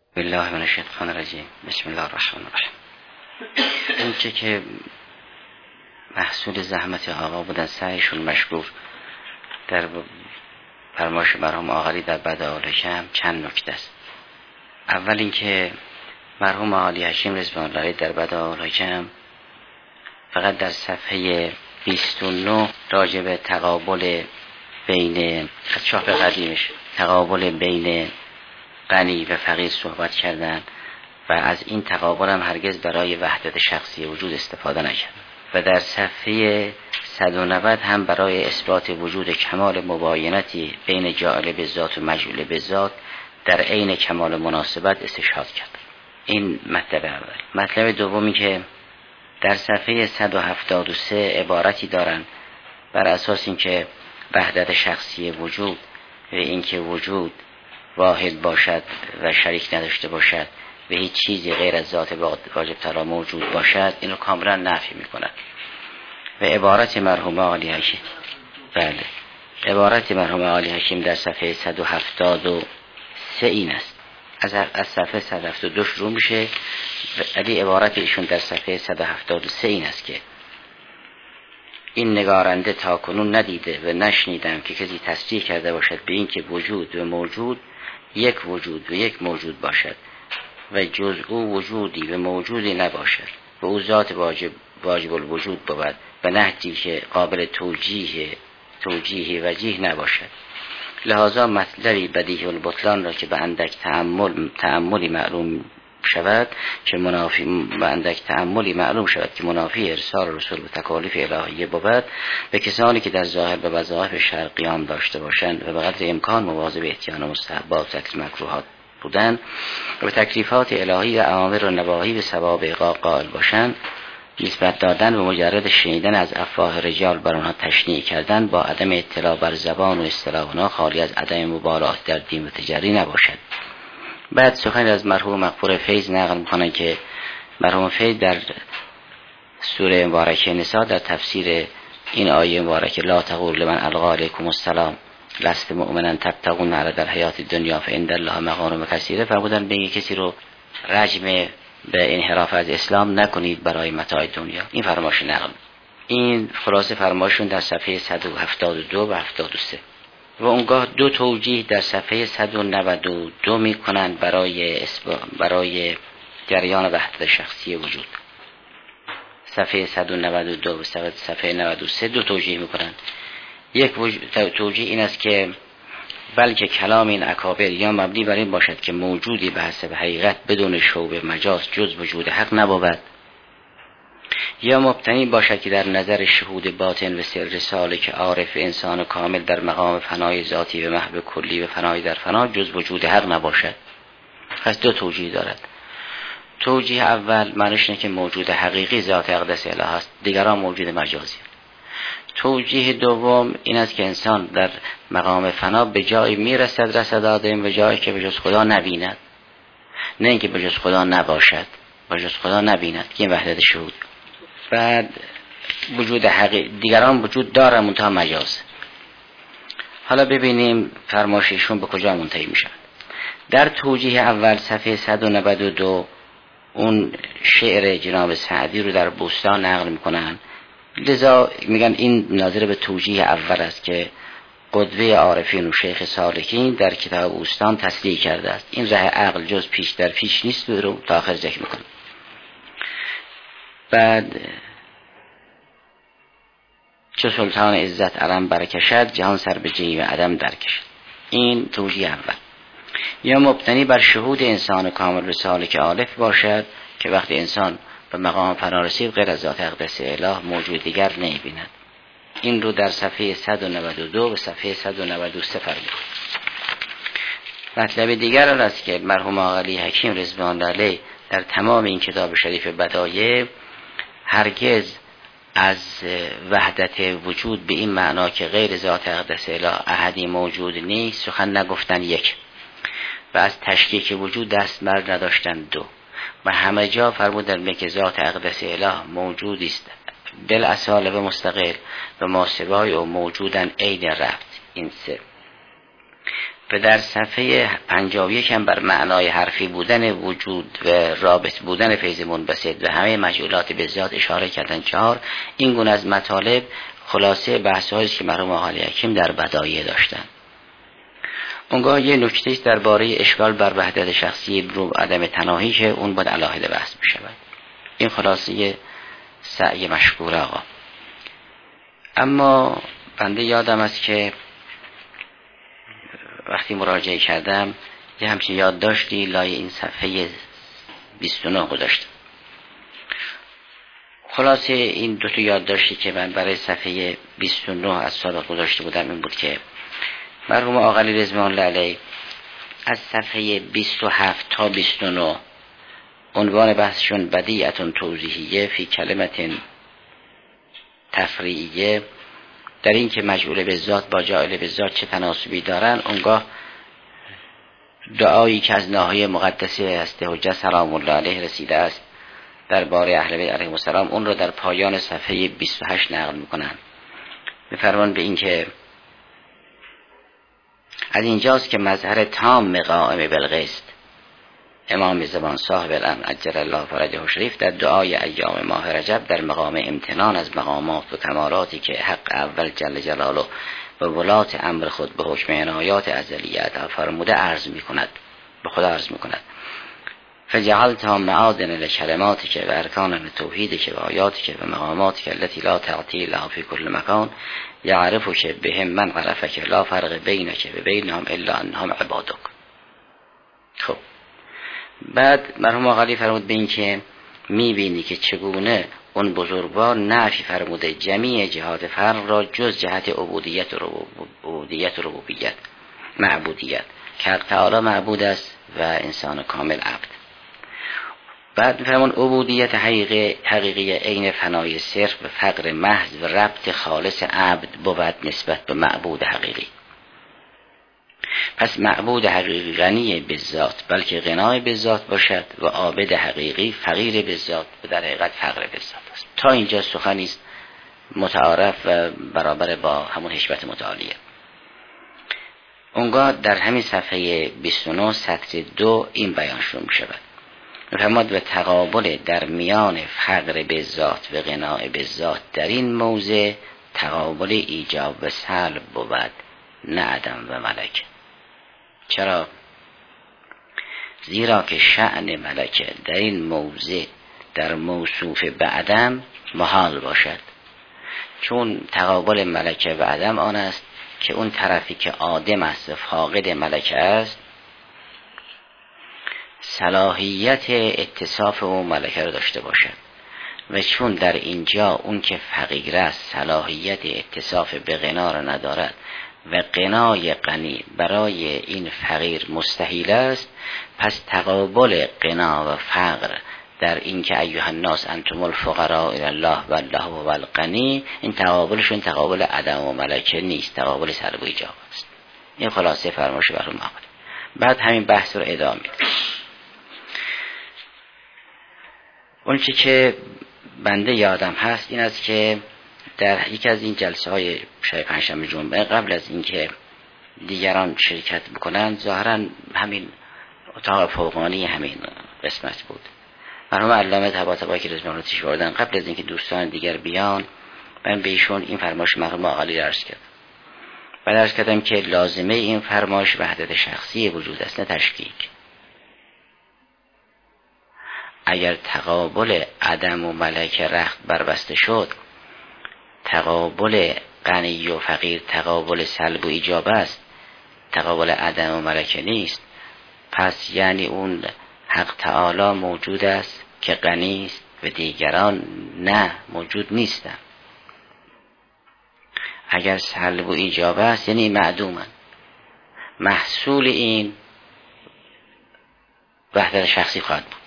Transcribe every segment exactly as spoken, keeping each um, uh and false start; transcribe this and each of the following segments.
بالله من الشیطان الرجیم. بسم الله الرحمن الرحیم. اون چه که محصول زحمت آقا بودن، سعیشون مشکور در فرمایش مرحوم آقایی در بدائع الحکم چند نکته است. اول اینکه مرحوم عالی حکیم رضوان الله علیه در بدائع الحکم فقط در صفحه بیست و نه راجع به تقابل بین چاپ قدیمش تقابل بین غنی و فقیر صحبت کردن و از این تقابل هم هرگز برای وحدت شخصی وجود استفاده نکرد و در صفحه صد و نود هم برای اثبات وجود کمال مباینتی بین جاعل بالذات و مجعول بالذات در عین کمال مناسبت استشهاد کرد. این مطلب اول. مطلب دومی که در صفحه صد و هفتاد و سه عبارتی دارن بر اساس اینکه وحدت شخصی وجود و اینکه وجود واحد باشد و شریک نداشته باشد و هیچ چیزی غیر از ذات واجب ترا موجود باشد، اینو کاملا نفی میکنند. و عبارت مرحوم عالی حکیم بله عبارت مرحوم عالی حکیم در صفحه صد و هفتاد و سه این است. از از صفحه صد و هفتاد و دو شروع میشه، ولی عبارت ایشون در صفحه صد و هفتاد و سه این است که این نگارنده تا کنون ندیده و نشنیدم که کسی تصریح کرده باشد به این که وجود و موجود یک وجود و یک موجود باشد و جز او وجودی و موجودی نباشد و او ذات واجب واجب الوجود بود و نهجی که قابل توجیه توجیه وجیه نباشد. لذا مطلبی بدیهی البطلان را که به اندک تأمل تأملی معلوم شود که منافی به اندک تأملی معلوم شود که منافی ارسال رسول و تکالیف الهیه بود به کسانی که در ظاهر به وظایف شرع قیام داشته باشند و به قدر امکان مواظب احتیان مستحبات و ترک مکروهات بودند و به تکلیفات الهی و اوامر و نواهی به ثواب قائل باشند، نسبت دادن و مجرد شنیدن از افواه رجال بر آنها تشنیع کردن با عدم اطلاع بر زبان و اصطلاح آنها خالی از عدم مبالغه در دین و تجری نباشد. بعد سخن از مرحوم مغفور فیض نقل میکنن که مرحوم فیض در سوره مبارکه نساء در تفسیر این آیه مبارکه لا تقول لمن القی علیکم السلام لست مؤمنا تبتغون عرض الحیات الدنیا فعند الله مغانم کثیره فرمودن به کسی رو رجم به انحراف از اسلام نکنید برای متاع دنیا. این فرمایش نقل. این خلاصه فرمایشون در صفحه صد و هفتاد و دو و هفتاد و سه و اونگاه دو توجیه در صفحه صد و نود و دو می کنند برای برای جریان وحدت شخصی وجود. صفحه صد و نود و دو و صفحه نود و سه دو توجیه می کنند. یک توجیه این است که بلکه کلام این اکابر یا مبنی بر این باشد که موجودی به حسب حقیقت بدون شوب مجاز جز وجود حق نبود، یا مبتنی باشد که در نظر شهود باطن و سر سالک عارف انسان کامل در مقام فنای ذاتی و محو کلی و فنای در فنا جز وجود حق نباشد. پس دو توجیه دارد. توجیه اول معنیش اینه که موجود حقیقی ذات اقدس اله است، دیگران موجود مجازی. توجیه دوم این است که انسان در مقام فنا به جایی میرسد رسد آدم به جایی که به جز خدا نبیند، نه اینکه به جز خدا نباشد، به جز خدا نبیند که این وحدت شهود. بعد وجود حقیقی دیگران وجود داره منتها مجاز. حالا ببینیم فرمایششون به کجا منتهی میشن. در توجیه اول صفحه صد و نود و دو اون شعر جناب سعدی رو در بوستان نقل میکنن، لذا میگن این ناظر به توجیه اول است که قدوه عارفین و شیخ سالکین در کتاب بوستان تصریح کرده است. این ره عقل جز پیش در پیش نیست رو تا آخر ذکر میکنه. بعد چو سلطان عزت علم برکشد جهان سر به جیب عدم درکشد. این توجیه اول. یا مبتنی بر شهود انسان کامل و سالک عارف باشد که وقتی انسان به مقام فنا رسید غیر از ذات اقدس اله موجود دیگر نمی‌بیند. این رو در صفحه صد و نود و دو و صفحه صد و نود و سه فرمود. مطلب دیگر آن است که مرحوم عالی حکیم رضوان الله علیه در تمام این کتاب شریف بدایع هرگز از وحدت وجود به این معنا که غیر ذات اقدس اله احدی موجود نیست سخن نگفتن یک، و از تشکیک وجود دست بر نداشتن دو، و همه جا فرمودن که ذات اقدس اله موجود است بل اصاله و مستقل و ما سوای و موجودن عین رفت. این سه. و در صفحه پنجاه و یک هم بر معنای حرفی بودن وجود و رابط بودن فیض منبسط و همه مجهولات به ذات اشاره کردن. چهار، این گونه از مطالب خلاصه بحث‌هایی است که مرحوم آقای حکیم در بدایع داشتن. اونگاه یه نکته است درباره اشکال بر وحدت شخصی رو عدم تناهی که اون باید علاهده بحث بشود. این خلاصه سعی مشکور آقا. اما بنده یادم است که وقتی مراجعه کردم یه همچین یادداشتی لای این صفحه بیست و نه گذاشتم. خلاصه این دو تا یادداشتی که من برای صفحه بیست و نه از سابق گذاشته بودم این بود که مرحوم آقای رضوان الله علیه از صفحه بیست و هفت تا بیست و نه عنوان بحثشون بدیعتون توضیحیه فی کلمت تفریعیه، در این که مجعول به ذات با جاعل به ذات چه تناسبی دارن. اونگاه دعایی که از ناحیه مقدسه هسته حجت سلام الله علیه رسیده است درباره اهل بیت علیهم السلام، اون رو در پایان صفحه بیست و هشت نقل میکنن. میفرمان به این که از اینجاست که مظهر تام قائم بالقسط امام زمان صاحب الامر عجل الله فرجه شریف در دعای ایام ماه رجب در مقام امتنان از مقامات و کمالاتی که حق اول جل جلاله و ولات امر خود به حکم عنایات ازلیت فرموده عرض میکند، به خدا عرض میکند فجعلت معادن لکلماتی که و ارکان توحیدی که و آیاتی که و مقاماتی که التي لا تعطیل لها فی کل مکان یعرفو که بهم من عرفه که لا فرق بینه که به بینهم الا انهم عبادک. خب بعد مرحوم آقایی فرمود به این که میبینی که چگونه اون بزرگوار نفی فرموده جمیع جهات فرق را جز جهت عبودیت و عبودیت و ربوبیت معبودیت که حق تعالی معبود است و انسان کامل عبد. بعد فرمون عبودیت حقیقی حقیقی عین فنای صرف و فقر محض و ربط خالص عبد بود نسبت به معبود حقیقی. پس معبود حقیقی غنی به ذات بلکه غنای به ذات باشد و عابد حقیقی فقیر به ذات و در حقیقت فقر به ذات است. تا اینجا سخنی است متعارف و برابر با همون حکمت متعالیه. اونگاه در همین صفحه بیست و نه سطر دو این بیان شروع می شود. فرمود و تقابل در میان فقر به ذات و غنای به ذات در این موضع تقابل ایجاب و سلب بود نه عدم و ملکه. چرا؟ زیرا که شأن ملکه در این موضع در موصوف به عدم محال باشد، چون تقابل ملکه و عدم آن است که اون طرفی که آدم است فاقد ملکه است صلاحیت اتصاف او ملکه را داشته باشد و چون در اینجا اون که فقیر است صلاحیت اتصاف به غنا را ندارد و غنای غنی برای این فقیر مستحیل است، پس تقابل غنا و فقر در این که ایها الناس انتم الفقراء الی الله والله هو الغنی، این تقابلشون تقابل عدم و ملکه نیست، تقابل سلب و ایجاب است. این خلاصه فرمایش برای ما. بعد همین بحث رو ادامه میده. اون چی که بنده یادم هست این است که در یکی از این جلسه های شب پنجشنبه جمعه قبل از اینکه دیگران شرکت بکنند ظاهرا همین اتاق فوقانی همین قسمت بود، مرحوم علامه طباطبایی که رضوان الله تشریف آوردن قبل از اینکه دوستان دیگر بیان من به ایشون این فرمایش مرحوم آقایی را عرض کردم. بعد عرض کردم که لازمه این فرمایش وحدت شخصی وجود است نه تشکیک. اگر تقابل عدم و ملکه رخت بربسته شد، تقابل غنی و فقیر تقابل سلب و ایجاب است، تقابل عدم و ملکه نیست، پس یعنی اون حق تعالی موجود است که غنی است و دیگران نه موجود نیستند. اگر سلب و ایجاب است یعنی معدومن. محصول این وحدت شخصی خواهد بود.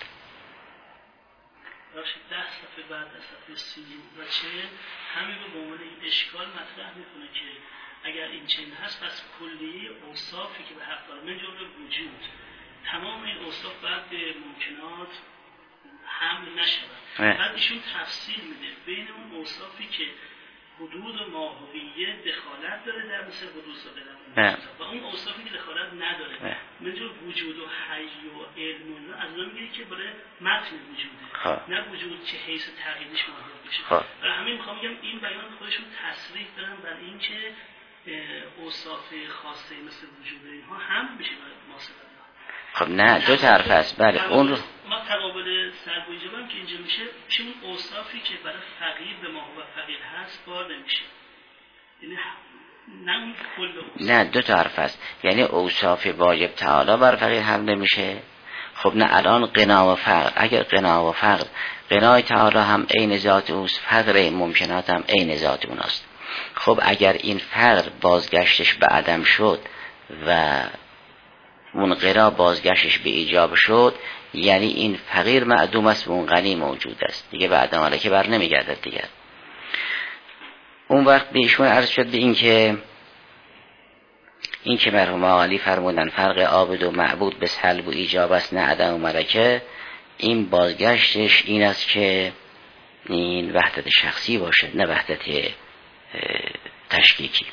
ده صفحه بعد از صفحه سی و چه همین رو به عنوان این اشکال مطرح میکنه که اگر این چنین هست پس کلیه اوصافی که به حق داره من جمله وجود تمام این اوصاف بعد به ممکنات حمل نشود. بعد ایشون تفصیل میده بین اون اوصافی که حدود و ماهویه دخالت داره در مثل حدوث و قدم و اون اوصافی که دخالت نداره مثل وجود و حی و علم و اینا از اون میگه که برای متن وجوده خواه. نه وجود که حیث تغییرش محدود بشه. برای همین میخوام بگم این بیان خودشون تصریح دارن بر این که اوصاف خاصه مثل وجود اینها هم میشه ماسبت. خب نه دو طرف هست. بله اون رو ما تقابل سلب و ایجاب هم که اینجا میشه میشه اون اوصافی که برای فقیر به ماهو و فقیر هست بار نمیشه، یعنی نه اون کل. نه دو طرف هست، یعنی اوصاف واجب تعالی بر فقیر هم نمیشه. خب نه الان غنا و فقر، اگر غنا و فقر غنای تعالی هم عین ذات اوست، فقر ممکنات هم عین ذات اوناست. خب اگر این فقر بازگشتش به عدم شد و اون غنا بازگشتش به ایجاب شد، یعنی این فقیر معدوم است و اون غنی موجود است دیگه، به عدم ملکه بر نمیگردد دیگر. اون وقت به ایشون عرض شد به این که این که مرحوم علی فرمودن فرق عابد و معبود به سلب و ایجاب است نه عدم و ملکه، این بازگشتش این است که این وحدت شخصی باشه نه وحدت تشکیکی.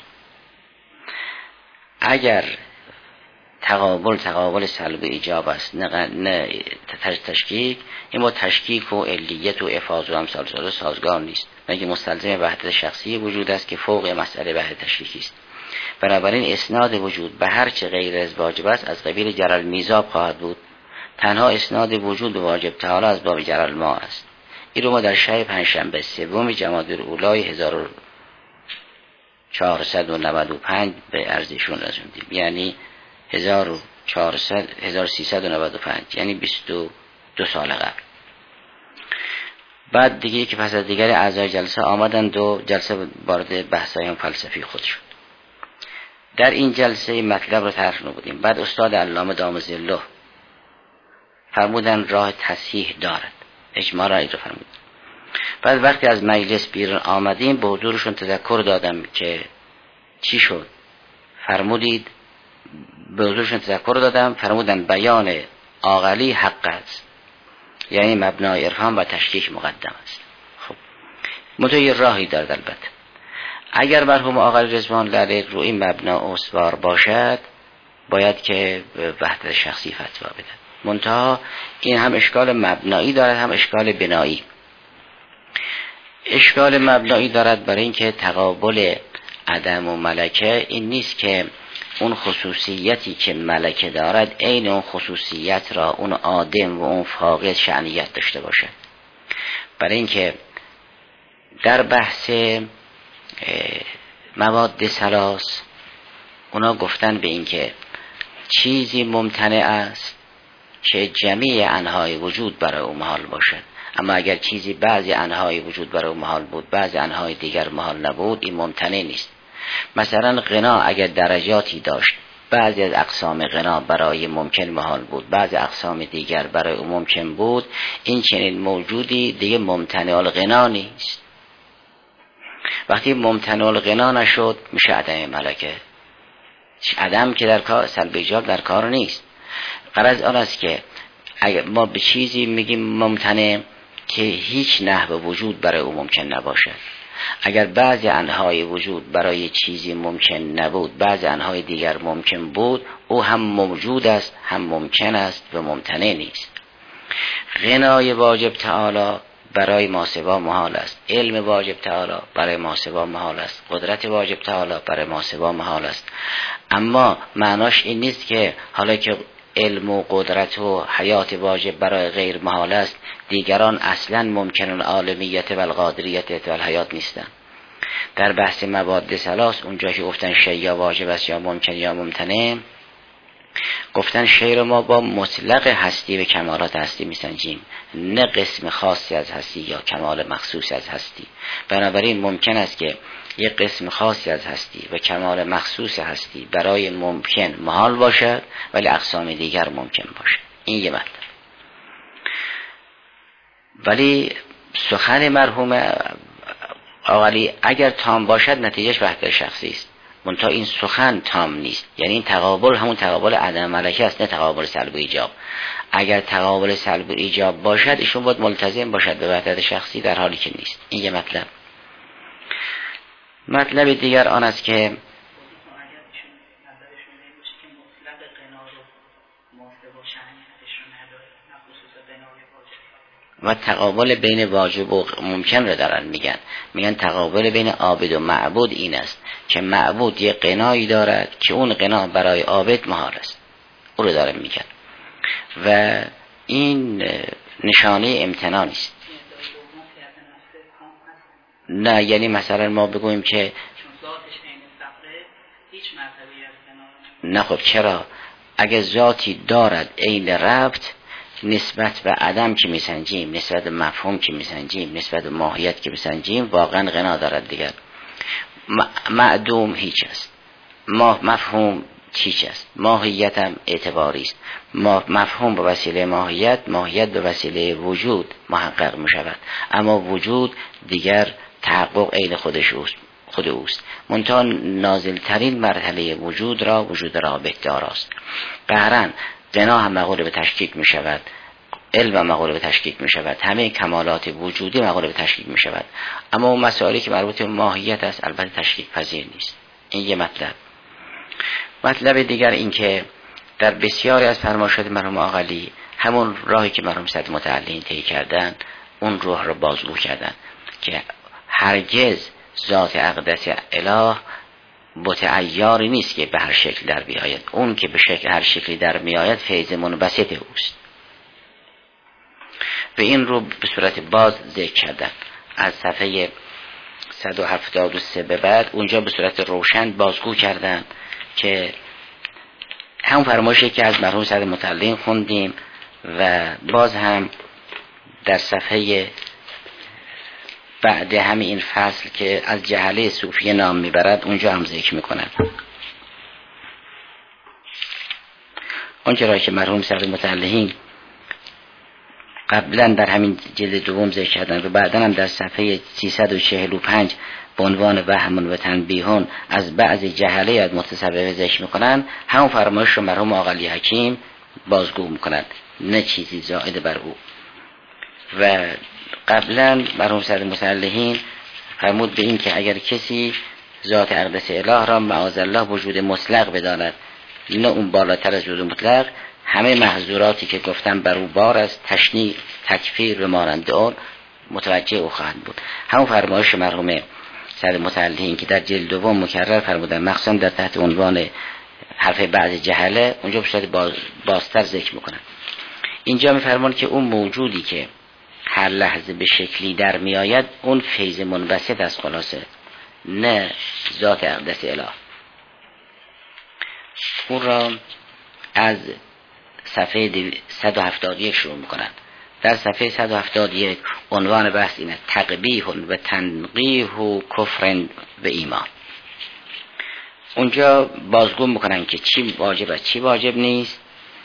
اگر تقابل تقابل سلب و ایجاب است نه, نه تشکیک، این با تشکیک و علیت و افاض و امثال سال سازگار نیست، بلکه مستلزم وحدت شخصی وجود است که فوق مسئله وحدت تشکیکی است. بنابراین اسناد وجود به هر چه غیر از واجب است از قبیل جرل میزاب خواهد بود. تنها اسناد وجود به واجب تعالی از باب جرل ما است. این رو ما در شب پنجشنبه سوم جمادی الاولی هزار و چهارصد و نود و پنج به عرضشون رسوندیم، یعنی هزار و سیصد و نود و پنج، یعنی بیست و دو سال قبل. بعد دیگه که پس از دیگر اعضای جلسه آمدند و جلسه وارد بحث‌های فلسفی خود شد. در این جلسه مطلب رو طرح نمودیم. بعد استاد علامه دام ظله فرمودن راه تصحیح دارد، اجماع را رو فرمود. بعد وقتی از مجلس بیرون آمدیم به حضورشون تذکر دادم که چی شد. فرمودید به حضورشون تذکر دادم، فرمودن بیان عاقلی حق است، یعنی مبنای عرفان و تشکیک مقدم است. خب متوی راهی دارد. البته اگر مرحوم آقای رضوان علیه روی این مبنا استوار باشد باید که وحدت شخصی فتوا بده. منتها این هم اشکال مبنایی دارد هم اشکال بنایی. اشکال مبنایی دارد برای اینکه تقابل عدم و ملکه این نیست که اون خصوصیتی که ملکه دارد عین اون خصوصیت را اون آدم و اون فاقد شأنیت داشته باشد. برای اینکه در بحث مواد ثلاث اونا گفتن به اینکه چیزی ممتنع است که جمیع انهای وجود برای او محال باشد، اما اگر چیزی بعضی انهای وجود برای او محال بود بعضی انهای دیگر محال نبود این ممتنع نیست. مثلا غنا اگر درجاتی داشت، بعضی از اقسام غنا برای ممکن محال بود بعضی اقسام دیگر برای او ممکن بود، این چنین موجودی دیگه ممتنع الغنا نیست. وقتی ممتنع الغنا نشد میشه عدم ملکه. عدم که در کار سلب ایجاب در کار نیست. غرض آن است که اگر ما به چیزی میگیم ممتنع که هیچ نحو وجود برای او ممکن نباشد، اگر بعضی انهای وجود برای چیزی ممکن نبود بعضی انهای دیگر ممکن بود، او هم موجود است هم ممکن است و ممتنع نیست. غنای واجب تعالی برای ماسوا محال است، علم واجب تعالی برای ماسوا محال است، قدرت واجب تعالی برای ماسوا محال است. اما معناش این نیست که حالا که علم و قدرت و حیات واجب برای غیر محال است دیگران اصلا ممکن العالمیت و القادریت و الحیات نیستن. در بحث مواد ثلاث اونجا که گفتن شی یا واجب است یا ممکن یا ممتنع، گفتن شی رو ما با مطلق هستی و کمالات هستی میسنجیم، نه قسم خاصی از هستی یا کمال مخصوصی از هستی. بنابراین ممکن است که یک قسم خاصی از هستی و کمال مخصوص هستی برای ممکن محال باشد ولی اقسام دیگر ممکن باشد. این یه مطلب. ولی سخن مرحوم آقایی اگر تام باشد نتیجهش وحدت شخصی است، منتها این سخن تام نیست. یعنی این تقابل همون تقابل عدم ملکه است، نه تقابل سلب و ایجاب. اگر تقابل سلب و ایجاب باشد ایشون باید ملتزم باشد به وحدت شخصی، در حالی که نیست. این یه مطلب. مطلب دیگر آن است که و تقابل بین واجب و ممکن رو دارن میگن میگن تقابل بین عابد و معبود این است که معبود یه قنایی دارد که اون قنا برای عابد محال است، او رو دارن میگن و این نشانه امتنان است. نه یعنی مثلا ما بگوییم که نه خب چرا اگه ذاتی دارد عین ربط نسبت به عدم که میسنجیم، نسبت به مفهوم که میسنجیم، نسبت به ماهیت که میسنجیم واقعا غنا دارد دیگر. معدوم هیچ است، ما مفهوم هیچ است، ماهیت هم اعتباری است. ما مفهوم به وسیله ماهیت، ماهیت به وسیله وجود محقق میشود، اما وجود دیگر تحقق عین خودش اوست خود اوست. منتها نازل ترین مرحله وجود را وجود رابط داراست. قهرا غنا هم مقوله به تشکیک می شود، علم هم مقوله به تشکیک می شود، همه کمالات وجودی مقوله به تشکیک می شود، اما اون مسائلی که مربوط به ماهیت است البته تشکیک پذیر نیست. این یه مطلب. مطلب دیگر این که در بسیاری از فرمایشات مرحوم عاقلی همون راهی که مرحوم سید متعلین طی کردن اون روح رو بازگو کردن که هرگز ذات اقدس اله بت عیاری نیست که به هر شکل در بیاید، اون که به شکل هر شکلی در میآید فیض منبسط اوست و این رو به صورت باز ذکر کردن. از صفحه صد و هفتاد و سه به بعد اونجا به صورت روشن بازگو کردن که هم فرمایشی که از مرحوم سید متعلین خوندیم و باز هم در صفحه بعد همین این فصل که از جهله صوفیه نام میبرد اونجا هم ذکر میکنن. اونجا را که مرحوم سید متعلین قبلا در همین جلد دوم ذکر کردن و بعدا هم در صفحه سیصد و چهل و پنج به عنوان وهم و تنبیهون از بعض جهله از متصوفه ذکر میکنن، همون فرمایش رو مرحوم عاقلی حکیم بازگو میکنند، نه چیزی زائد بر او. و قبلا مرحوم سید متعلین فرمود به این که اگر کسی ذات اقدس اله را معاذالله وجود مطلق بداند، نه اون بالاتر از وجود مطلق، همه محظوراتی که گفتم بر او بار است، تشنیع، تکفیر و مانند آن متوجه او خواهد بود. همون فرمایش مرحوم سید متعلین که در جلد دوم مکرر فرمودن، مخصوصا در تحت عنوان حرف بعض جهله، اونجا به صورت باز بازتر ذکر میکنن. اینجا میفرمان که اون موجودی که هر لحظه به شکلی در میآید اون فیض منبسط از خلاصه، نه ذات اقدس اله. اون را از صفحه صد و هفتاد و یک شروع میکنند. در صفحه صد و هفتاد و یک عنوان بحث اینه: تقبیح و تنقیح و کفر و ایمان. اونجا بازگو میکنن که چی واجب است چی واجب نیست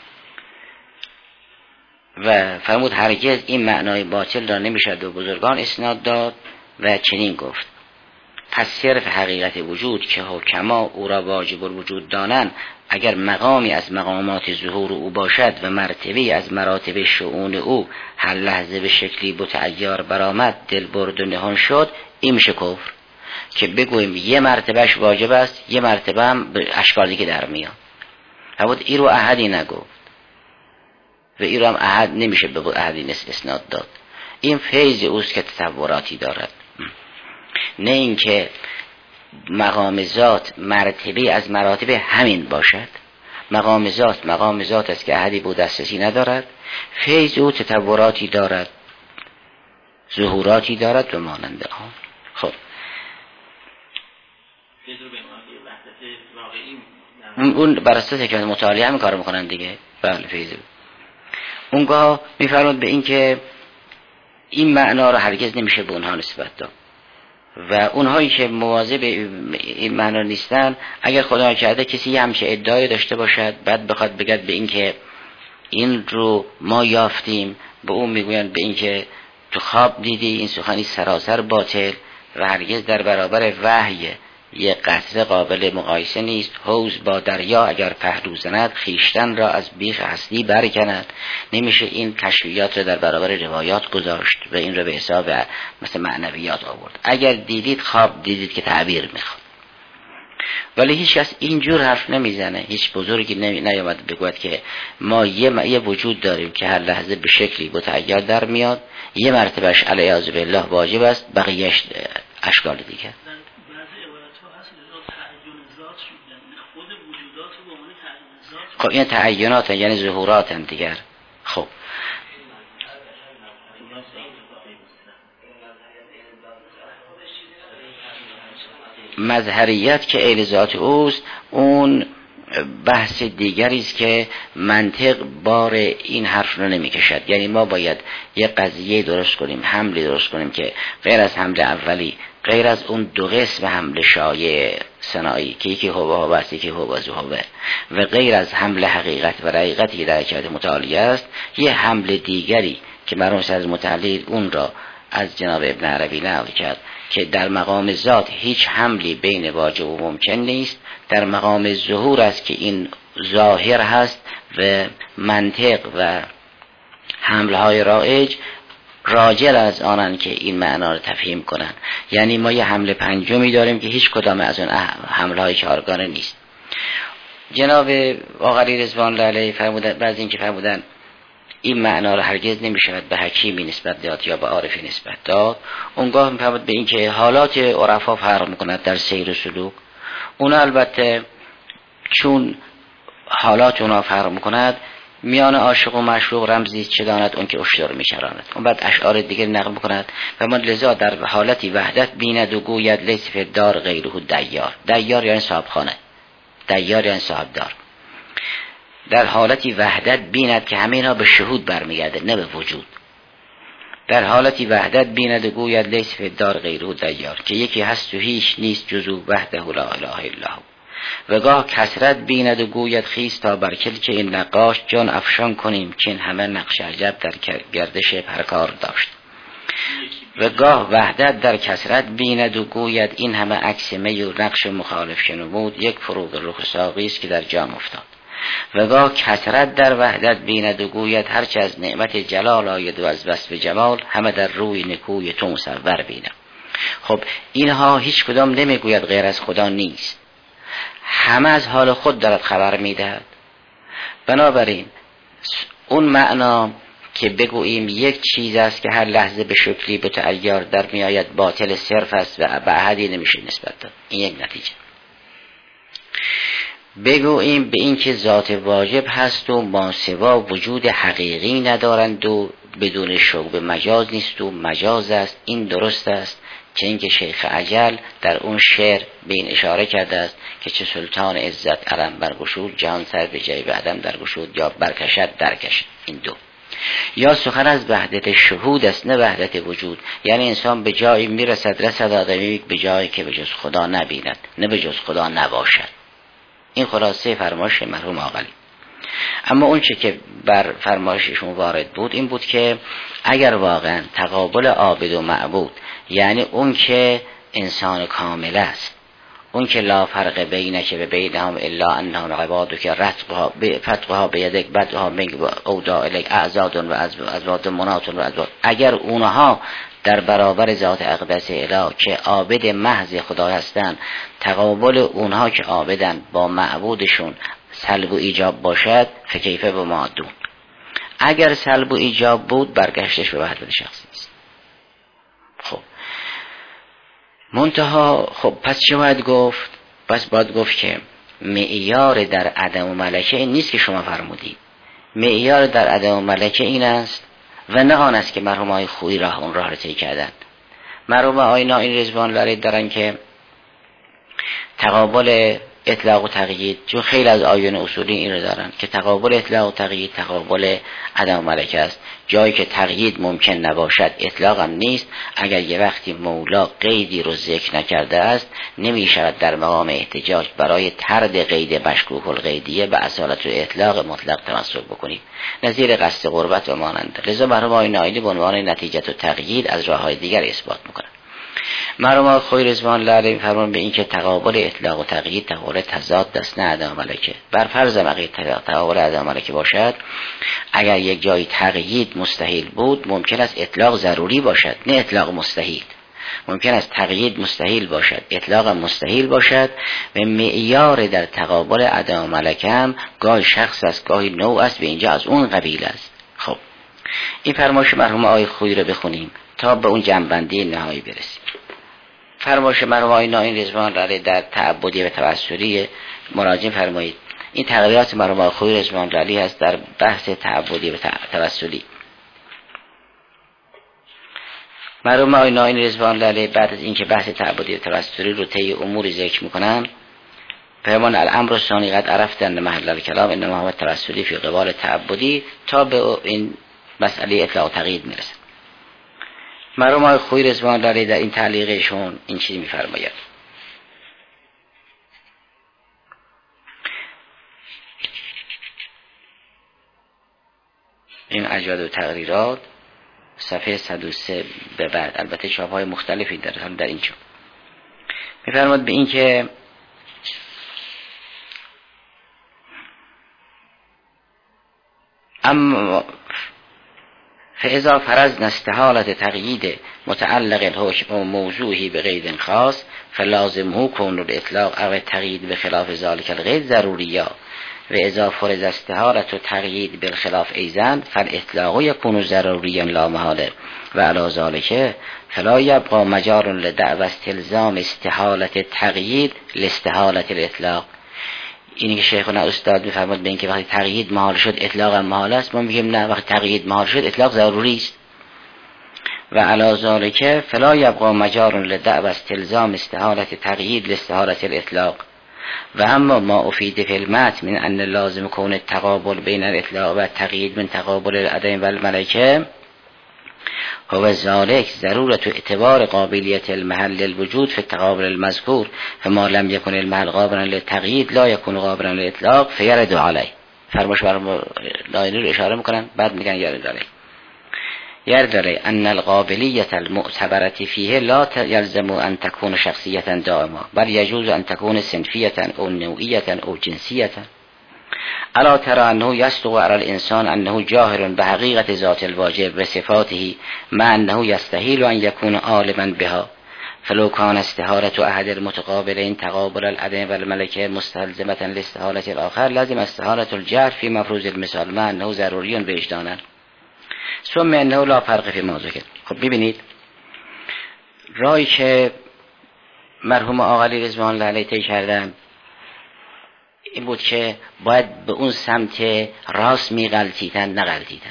و فرمود هرگز این معنای باطل را نمیشد و بزرگان اسناد داد و چنین گفت: پس صرف حقیقت وجود که حکما او را واجب الوجود دانند، اگر مقامی از مقامات ظهور او باشد و مرتبه از مراتب شؤون او هر لحظه به شکلی بتعیار برآمد، دل برد و نهان شد، این میشه کفر. که بگویم یه مرتبهش واجب است، یه مرتبه هم به اشکال دیگه در میاد. فرمود این رو احدی نگفت و این رو هم احد نمیشه به احدی اسناد داد. این فیض اوست که تصوراتی دارد، نه اینکه مقام ذات مرتبه از مراتب همین باشد. مقام ذات مقام ذات است که احدی بود دسترسی ندارد، فیض او تطوراتی دارد، ظهوراتی دارد و مانند آن. خب اون بر اساس که مطالعه هم کار میکنن دیگه. بله فیض اونگاه میفرمود به این که این معنا رو هرگز نمیشه به اونها نسبت داد و اونهایی که مواظب این معنا نیستن، اگر خدا کرده کسی همچه ادعای داشته باشد بعد بخواد بگد به این که این رو ما یافتیم، به اون میگوین به این که تو خواب دیدی، این سخنی سراسر باطل و هرگز در برابر وحی یه قطره قابل مقایسه نیست. حوض با دریا اگر پهلو زند خیشتن را از بیخ اصلی برکند. نمیشه این کشفیات را در برابر روایات گذاشت و این را به حساب مثل معنویات آورد. اگر دیدید خواب دیدید که تعبیر میخواد، ولی هیچ کس اینجور حرف نمیزنه. هیچ بزرگی نمی نیامد بگوید که ما یه, یه وجود داریم که هر لحظه به شکلی متعیر در میاد، یه مرتبهش علیاذ بالله واجب است، بقیهش اشکال دیگه. خب این تعینات یعنی ظهورات هم دیگر. خب مظهریت که ایل ذات اوست اون بحث دیگری است که منطق بار این حرف رو نمی کشد. یعنی ما باید یه قضیه درست کنیم، حملی درست کنیم که غیر از حمل اولی، غیر از اون دو قسم حمل شایع صناعی که یکی هو هو است یکی هو هو، و غیر از حمل حقیقت و حقیقتی که در حکایت متعالیه است، یه حمل دیگری که مرحوم از متعلی اون را از جناب ابن عربی نقل کرد که در مقام ذات هیچ حملی بین واجب و ممکن نیست، در مقام ظهور است که این ظاهر هست و منطق و حملهای رایج راجر از آنن که این معنا رو تفهیم کنن. یعنی ما یه حمل پنجمی داریم که هیچ کدام از اون حملهای چهارگانه نیست. جناب آقایی رضوان الله علیه فرمودن، بعضی این که فرمودن این معنا رو هرگز نمیشود به حکیمی نسبت داد یا به عارفی نسبت داد. اونگاه میفهمد به این که حالات عرفا فرق میکند در سیر و سلوک. اونا البته چون حالات اونا فرق میکند، میان عاشق و معشوق رمزی چه داند اون که اشتر میشراند. اون بعد اشعار دیگر نقل میکند و من لذا در حالتی وحدت بیند و گوید لیس فی الدار غیره دیار. دیار یعنی صاحب خانه، دیار یعنی صاحب دار. در حالتی وحدت بیند که همه اینا به شهود برمیگرده نه به وجود. در حالتی وحدت بیند و گوید لیس فی الدار غیره دیار، که یکی هست و هیچ نیست جزو وحده لا اله الا هو. و گاه کثرت بیند و گوید خیز تا برکل که این نقاش جان افشان کنیم که این همه نقش عجب در گردش پرکار داشت. و گاه وحدت در کثرت بیند و گوید این همه عکس می و نقش مخالف شنمود، یک فروغ رخ ساقی است که در جام افتاد. و گاه کثرت در وحدت بیند و گوید هرچه از نعمت جلال آید و از وصف جمال، همه در روی نکوی تو مصور بینم. خب اینها هیچ کدام نمیگوید غیر از خدا نیست، همه از حال خود دارد خبر میدهد. بنابراین اون معنا که بگوییم یک چیز است که هر لحظه به شکلی به تعیار در میآید باطل صرف است و به احدی نمیشه نسبت داد، این یک نتیجه. بگوییم به این که ذات واجب هست و ماسوا وجود حقیقی ندارند و بدون شوق مجاز نیست و مجاز است، این درست است. که اینکه شیخ عجل در اون شعر به این اشاره کرده است که چه سلطان عزت علم برگشود، جهان سر به جیب عدم درگشود، یا برکشد درکشد. این دو. یا سخن از وحدت شهود است نه وحدت وجود، یعنی انسان به جایی میرسد، رسد آدمی به جایی که به جز خدا نبیند نه به جز خدا نباشد. این خلاصه فرمایش مرحوم آقلی. اما اون چه که بر فرمایششون وارد بود این بود که اگر واقعا تقابل عابد و معبود، یعنی اون که انسان کامل است، اون که لا فرق بینک و بینهم الا انهم عبادک رتقها فتقها بیدک بدها منک اودا الیک اعزاد و ازواد منات و ازواد، اگر اونها در برابر ذات اقدس الهی که عابد محض خدا هستند، تقابل اونها که عابدن با معبودشون سلب و ایجاب باشد، فکیفه به مادون. اگر سلب و ایجاب بود برگشتش به وحدت شخصی است. خب منتها خب پس چه باید گفت؟ پس باید گفت که معیار در عدم و ملکه این نیست که شما فرمودید. معیار در عدم و ملکه این است و نه آن است که مرحوم های خویی راه اون راه رو طی کردند. مرحوم های نائین رضوان الله علیه دارن که تقابل اطلاق و تقیید، چون خیلی از آیون اصولی این رو دارن که تقابل اطلاق و تقیید تقابل عدم و ملکه است. جایی که تقیید ممکن نباشد اطلاق هم نیست. اگر یه وقتی مولا قیدی رو ذکر نکرده است، نمی شود در مقام احتجاج برای طرد قید مشکوک القیدیه به اصالت و اطلاق مطلق تمسک بکنید، نظیر قصد قربت و مانند. لذا مرحوم آقای نائینی به عنوان نتیجه و تقیید از راه‌های دیگر اثبات میکنند. مرحوم خوی رضوان الله علیه می‌فرمایند به این که تقابل اطلاق و تقیید تقابل تضاد است، نه عدم ملکه. بر فرض مقید تقابل عدم ملکه باشد، اگر یک جای تقیید مستحیل بود ممکن است اطلاق ضروری باشد، نه اطلاق مستحیل. ممکن است تقیید مستحیل باشد، اطلاق مستحیل باشد. و معیار در تقابل عدم ملکه هم گاهی شخص است، گاهی نوع است، و اینجا از اون قبیل است. خب این فرمایش مرحوم آقای خویی رو بخونیم تا به اون جمع‌بندی نهایی برسیم. فرمایش مرحوم آقای ناین رضوان الله علیه در تعبدی و توسلی مراجعه فرمایید. این تغییرات مرحوم آقای خویی رضوان الله علیه است در بحث تعبدی و توسلی. مرحوم آقای ناین رضوان الله علیه بعد از اینکه بحث تعبدی و توسلی رو طی امور ذکر میکنن، فرمان الامر الثانی قد عرفت ان محل الکلام انما هو توسلی فی قبال تعبدی، تا به این مسئله اطلاق و تقیید میرسه. مرحوم آقای خویی رضوان الله علیه در این تعلیقشون این چیزی میفرماید: این اجاد و تقریرات صفحه صد و سه به بعد، البته چاپ‌های مختلفی در در این چاپ میفرماید به این که اما فاذا فرضنا استحالة تقیید متعلق الحکم و موضوعی به قید خاص فلازمه کون الاطلاق او تقیید به خلاف ذلك القید ضروریه، و اذا فرض استحالة تقیید بالخلاف ایزن فالاطلاق یکون ضروریا لا محاله، و علی ذلك فلا یبقى مجال لدعوى استلزام استحالة تقیید لاستحالة الاطلاق. اینی که شیخنا استاد میفرماد به این که وقتی تقیید محال شد اطلاق هم محال است، ما میگیم نه، وقتی تقیید محال شد اطلاق ضروری است. و علی ذلك فلا یبقى مجال لدعوى استلزام استحالة تقیید لاستحالة الاطلاق. و اما ما افید فی المتن من ان لازم کون التقابل بین الاطلاق و تقیید من تقابل العدم و الملکه هو ذلك ضرورت اعتبار قابلیت المحل الوجود فی التقابل المذکور، فما لم یکن المحل قابلا للتقیید لا یکون قابلا للاطلاق فیرد علیه. فرمایش برام لاینی رو اشاره میکنن، بعد میگن یرد علیه. یرد علیه ان القابلیت المعتبرة فیه لا یلزم ان تكون شخصیة دائمة بل یجوز ان تكون صنفیة او نوعیة او جنسیة. الا ترى انه يصدق على الانسان انه جاهل بحقیقت ذات الواجب و صفاته مع انه يستحيل ان يكون عالما بها، فلو كان استحالة احد المتقابلين تقابل العدم والملكه مستلزمة لاستحالة الاخر لازم استحالة الجهل في مفروض المثال مع انه ضروري وجدانا ثم انه لا فرق في ما ذکر. خب ببینید رایی که مرحوم آقا علی رضوان الله علیه طی کردن این بود که باید به اون سمت راست میغلطیدن نغلطیدن،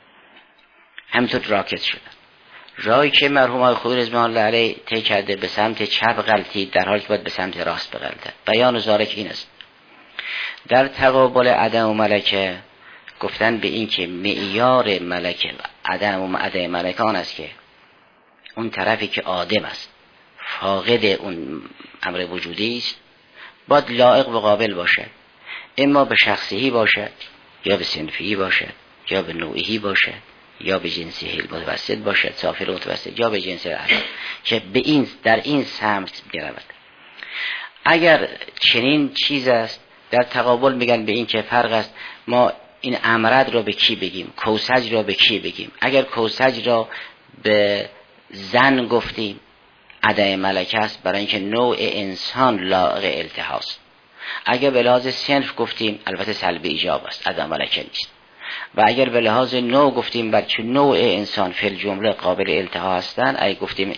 همینطور راکت شدن. راهی که مرحوم آقای خویی رضوان الله علیه طی کرده به سمت چپ غلطید، در حالی که باید به سمت راست بغلطه. بیان ذالک این است: در تقابل عدم و ملکه گفتن به این که معیار ملکه عدم و عدم ملکه آن است که اون طرفی که آدم است فاقد اون امر وجودی است باید لایق و قابل باشد، اما به شخصی باشد یا به صنفی باشد یا به نوعی باشد یا به جنسی متوسط باشد سافر متوسط یا به جنسی اعلی، که به این در این سمت برود. اگر چنین چیز است در تقابل میگن به این که فرق است ما این امرد را به کی بگیم، کوسج را به کی بگیم. اگر کوسج را به زن گفتیم عدم ملکه است، برای اینکه نوع انسان لایق التحاست. اگر به لحاظ صنف گفتیم البته سلب ایجاب است، عدم ملکه نیست. و اگر به لحاظ نوع گفتیم بلکه نوع انسان فی الجمله قابل التحا هستند، اگر گفتیم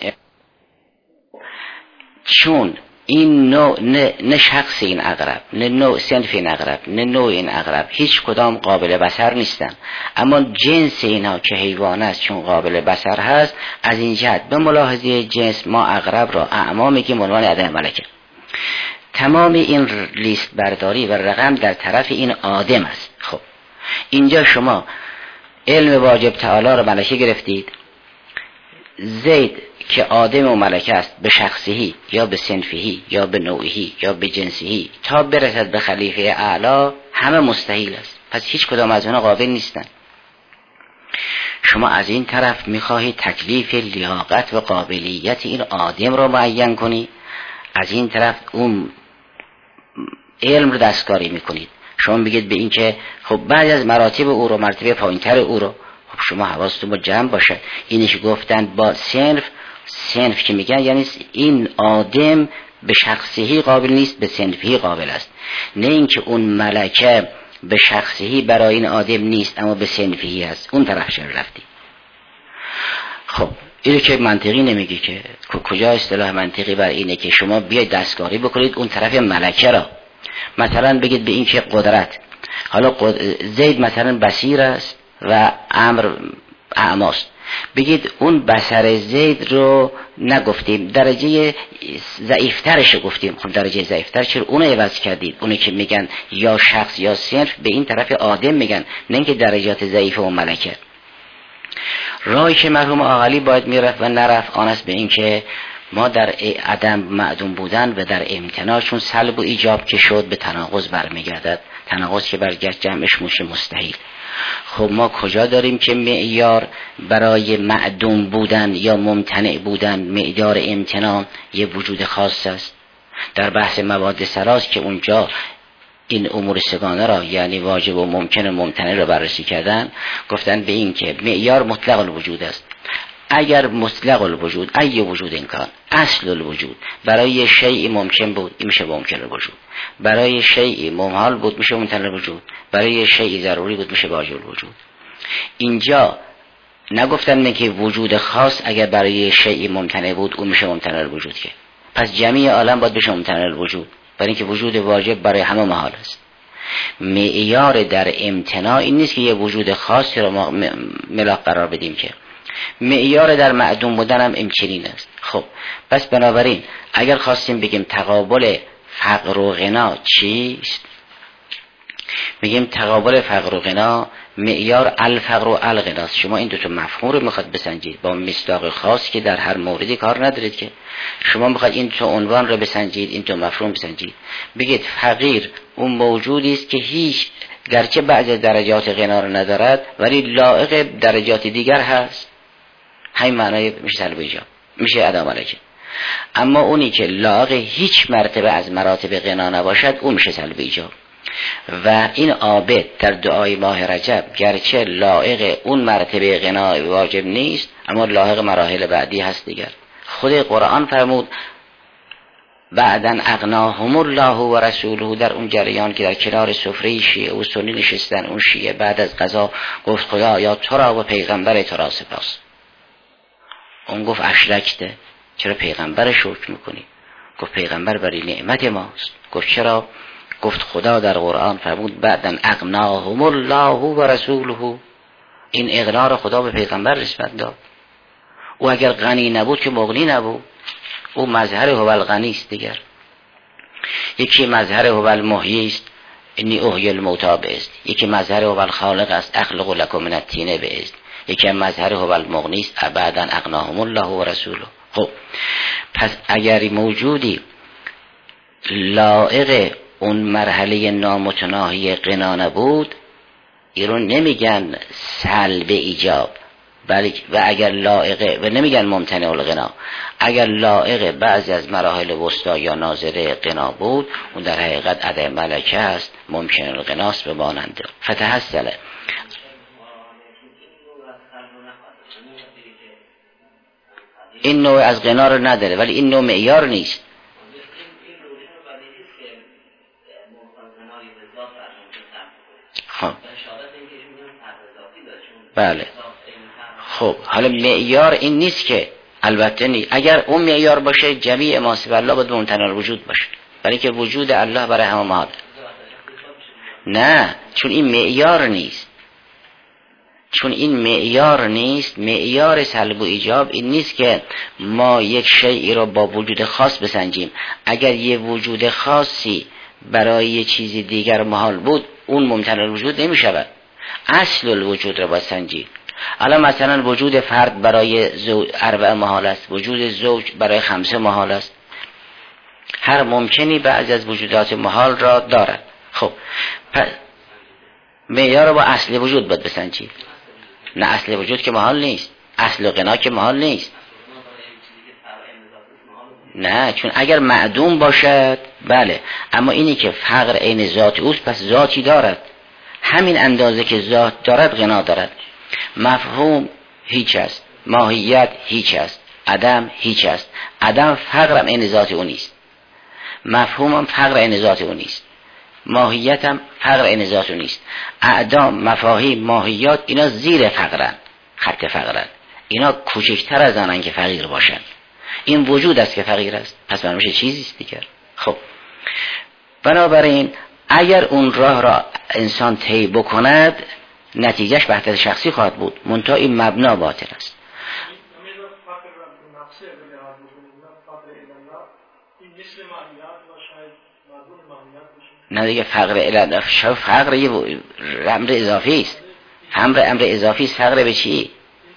چون این نوع نه, نه شخص این اقرب، نه نوع صنف این اقرب، نه نوع این اقرب، هیچ کدام قابل بصر نیستن، اما جنس اینا که حیوان است چون قابل بصر هست، از این جهت به ملاحظه جنس ما اقرب را اعما میگیم عنوان عدم ملکه. تمام این لیست برداری و رقم در طرف این آدم است. خب اینجا شما علم واجب تعالی را ملکه گرفتید، زید که آدم و ملکه است به شخصی یا به صنفی یا به نوعی یا به جنسی تا برسد به خلیفه اعلا همه مستحیل است، پس هیچ کدام از اونها قابل نیستن. شما از این طرف میخواهید تکلیف لیاقت و قابلیت این آدم رو معین کنی، از این طرف اون علم رو دستکاری میکنید. شما بگید به این که خب بعد از مراتب او رو، مرتبه پایینتر او رو، خب شما حواستون با جمع باشه. اینی که گفتن با صنف، صنف که میگن یعنی این آدم به شخصی قابل نیست، به صنفی قابل است. نه اینکه اون ملکه به شخصی برای این آدم نیست اما به صنفی است. اون طرف چرا رفتی؟ خب اینو که منطقی نمیگی که. کجا اصطلاح منطقی بر اینه که شما بیاید دستکاری بکنید اون طرف ملکه را؟ مثلا بگید به این که قدرت، حالا زید مثلا بصیر است و امر اعماست، بگید اون بصر زید رو نگفتیم، درجه ضعیفترش گفتیم. خب درجه ضعیفتر چرا اونو عوض کردید؟ اونو که میگن یا شخص یا صنف به این طرف آدم میگن، نه اینکه درجات ضعیف و ملکه. راهی که مرحوم عاقلی باید میرفت و نرفت آن است به این که ما در عدم معدوم بودن و در امتناع، چون سلب و ایجاب که شد به تناقض برمیگردد، تناقض که برگشت جمعش میشه مستحیل. خب ما کجا داریم که معیار برای معدوم بودن یا ممتنع بودن، معیار امتناع یه وجود خاص است؟ در بحث مواد سراست که اونجا این امور سگانه را یعنی واجب و ممکن و ممتنع را بررسی کردن، گفتن به این که معیار مطلق الوجود است. اگر مطلق الوجود ای وجود امکان اصل الوجود برای شیء ممکن بود، این میشه ممکن الوجود. برای شیء محال بود میشه ممتنع الوجود. برای شیء ضروری بود میشه واجب الوجود. اینجا نگفتن من که وجود خاص اگر برای شیء ممتنع بود اون میشه ممتنع الوجود، که پس جمیع عالم باید بشه ممتنع الوجود، برای اینکه وجود واجب برای همه محال است. معیار در امتناع این نیست که یه وجود خاصی رو ما ملاک قرار بدیم، که معیار در معدوم بودن هم امچنین است. خب پس بنابراین اگر خواستیم بگیم تقابل فقر و غنا چیست، میگیم تقابل فقر و غنا معیار الفقر و الغناست. شما این دو تا مفهوم رو میخواد بسنجید با مصداق خاص که در هر موردی کار ندارید، که شما میخواد این تو عنوان رو بسنجید، این تو مفهوم بسنجید. بگید فقیر اون موجودی است که هیچ گرچه بعضی درجات غنا رو ندارد ولی لایق درجات دیگر هست، همین معنای میشه سلب ایجاب، میشه عدم ملکه. اما اونی که لایق هیچ مرتبه از مراتب غنا نباشد اون میشه سلب ایجاب. و این عابد در دعای ماه رجب گرچه لایق اون مرتبه غنا واجب نیست اما لایق مراحل بعدی هست دیگر. خود قرآن فرمود بعدن اغناهم الله و رسوله، در اون جریان که در کنار سفره شیعه و سنی نشستن، اون شیعه بعد از قضا گفت خدا یا تو را و پیغمبر تو را سپاس. اون گفت اشرکته، چرا پیغمبر شکر میکنی؟ گفت پیغمبر برای نعمت ماست. گفت چرا؟ گفت خدا در قرآن فرمود بعدن اغناهم الله و رسوله، این اغنا رو خدا به پیغمبر نسبت داد. او اگر غنی نبود که مغنی نبود، او مظهر هو الغنی است دیگر. یکی مظهر هو المحیی است، انی احیی الموتی باذن. یکی مظهر هو الخالق است، اخلق لکم من الطین باذن. یکی مظهر هو المغنی است، بعدن اغناهم الله و رسوله. خب پس اگر موجودی لایق اون مرحله نامتناهی غنا نبود، ایرو نمیگن سلب ایجاب، بلکه و اگر لایقه و نمیگن ممتنع الغنا، اگر لایقه بعضی از مراحل وسطا یا ناظره غنا بود اون در حقیقت عدم ملکه است، ممکن الغناست به ماننده فتحصله. این نوع از غنا رو نداره ولی این نوع معیار نیست. خب بله. خب حالا معیار این نیست که البته نی. اگر اون معیار باشه جمیع ما سوی الله باید ممتنع الوجود باشه، برای که وجود الله برای همه محال. نه، چون این معیار نیست، چون این معیار نیست. معیار سلب و ایجاب این نیست که ما یک شیئی رو با وجود خاص بسنجیم. اگر یه وجود خاصی برای یه چیز دیگر محال بود اون ممتنع الوجود نمی شود، اصل الوجود رو باید سنجید. الان مثلا وجود فرد برای زوج اربع محال است، وجود زوج برای خمسه محال است، هر ممکنی بعضی از وجودات محال را دارد. خب پس معیار رو با اصل وجود باید بسنجید. نه اصل وجود که محال نیست، اصل غنا که محال نیست. نه چون اگر معدوم باشد بله، اما اینی که فقر عین ذات اوست پس ذاتی دارد، همین اندازه که ذات دارد غنا دارد. مفهوم هیچ است، ماهیت هیچ است، عدم هیچ است. عدم فقرم عین ذات او نیست، مفهومم فقر عین ذات او نیست، ماهیتم فقر عین ذات او نیست. اعدام، مفاهیم، ماهیات اینا زیر فقرن، خط فقرن، اینا کوچکتر از آنن که فقیر باشن. این وجود است که فقیر است، پس من میشه چیزی است دیگر. خب بنابراین اگر اون راه را انسان طی بکند نتیجهش وحدت شخصی خواهد بود، منتها این مبنا باطل است. نه دیگه فقر الان شو فقر یه امر اضافی است، امر امر اضافی است. فقر به چی؟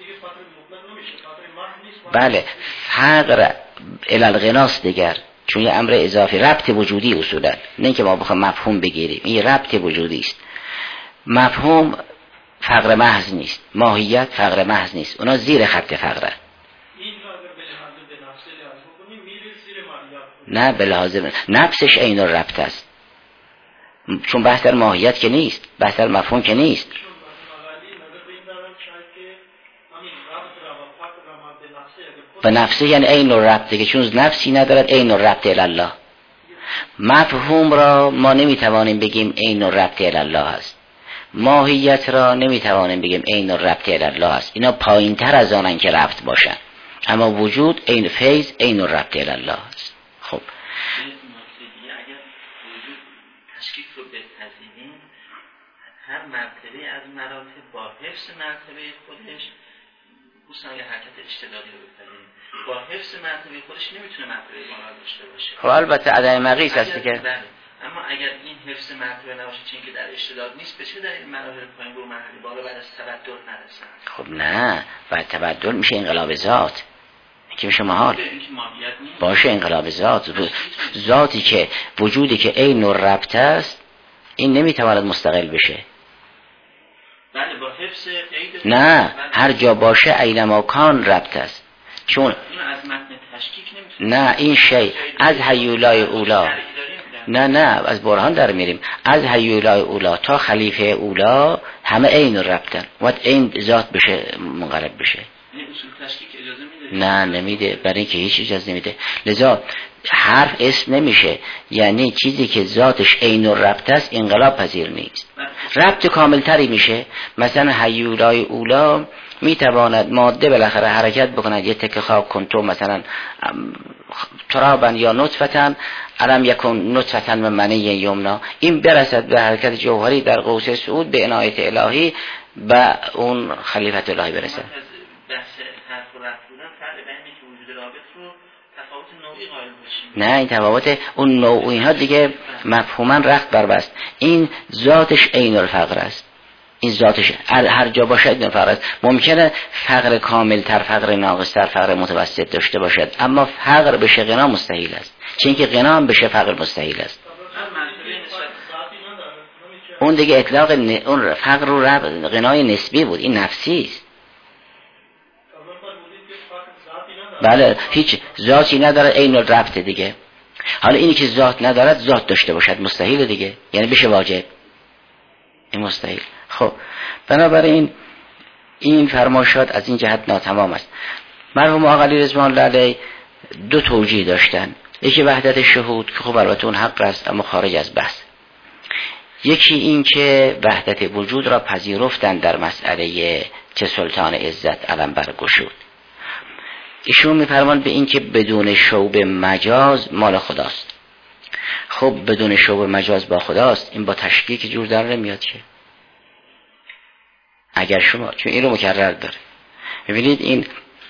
بله فقر الالغناست دیگر، چون یه امر اضافی، ربط وجودی اصولا، نه که ما بخوام مفهوم بگیریم، این ربط وجودی است. مفهوم فقر محض نیست، ماهیت فقر محض نیست، اونا زیر خط فقره. نه به لحاظ نفسش عین الربط است، چون بحث در ماهیت که نیست، بحث در مفهوم که نیست. و نفسه یعنی عین الربط دیگه، چون نفسی ندارد عین الربط الی الله. مفهوم را ما نمیتوانیم بگیم عین الربط الی الله است، ماهیت را نمیتوانیم بگیم عین الربط الی الله است. اینا پایین تر از آنن که ربط باشن، اما وجود عین فیض عین الربط الی الله است. خب هر مرتبه از مراتب با حفظ مرتبه خودش، خصوصا اگه حرکت اشتدادی رو بپذیریم، با حفظ مرتبه خودش نمیتونه مرتبه بالا داشته باشه. خب البته عدم مقیس هست که بله. اما اگر این حفظ مرتبه نباشه، چون که در اشتداد نیست، به چه دلیل مراحل پایین رو مرحله بالا بعد از تبدل نرسن؟ خب نه، بعد تبدل میشه انقلاب ذات که میشه محال باشه. انقلاب ذات، ذاتی که وجودی که عین الربط است این نمیتواند مستقل بشه. بله با حفظ قید نه، هر جا باشه اینما کان ربط است، چون از متن تشکیک نمیتونه. نه این شی از هیولای اولا، نه نه از برهان در میریم، از هیولای اولا تا خلیفه اولا همه عین ربطن، وقت این ذات بشه منقلب بشه. اصول تشکیک اجازه میده؟ نه نمیده، برای اینکه هیچ اجازه نمیده. لذا حرف اسم نمیشه، یعنی چیزی که ذاتش عین الربط است انقلاب پذیر نیست. ربط کاملتری میشه. مثلا هیولای اولا میتواند ماده بالاخره حرکت بکند، یه تکه خاک کنتو مثلا ترابن یا نطفتن علم یکن نطفتن و منی یمنا، این برسد به حرکت جوهری در قوس صعود به عنایت الهی و اون خلیفت الهی برسد. نه این تفاوت اون نوع اینها دیگه مفهوما رخت بربست. این ذاتش عین الفقر است، این ذاتش هر جا باشه عین الفقر است. ممکنه فقر کامل تر، فقر ناقص تر، فقر متوسط داشته باشد، اما فقر بشه غنا مستحیل است، چون که غنا هم بشه فقر مستحیل است. اون دیگه اطلاق ن... اون فقر رو رب... غنای نسبی بود، این نفسی است. بله هیچ ذاتی نداره عین الربط دیگه. حالا اینی که ذات ندارد ذات داشته باشد مستحیل دیگه، یعنی بشه واجب، این مستحیل. خب بنابراین این فرمایشات از این جهت ناتمام است. مرحوم آقا علی رضوان الله علیه دو توجیه داشتن، یکی وحدت شهود که خب البته اون حق است اما خارج از بحث، یکی این که وحدت وجود را پذیرفتن در مسئله چه سلطان عزت علم برگشود. ایشون میفرمان به این که بدون شوب مجاز مال خداست. خب بدون شوب مجاز با خداست، این با تشکیک جور در نمیاد که. اگر شما چون این رو مکرر داره، ببینید این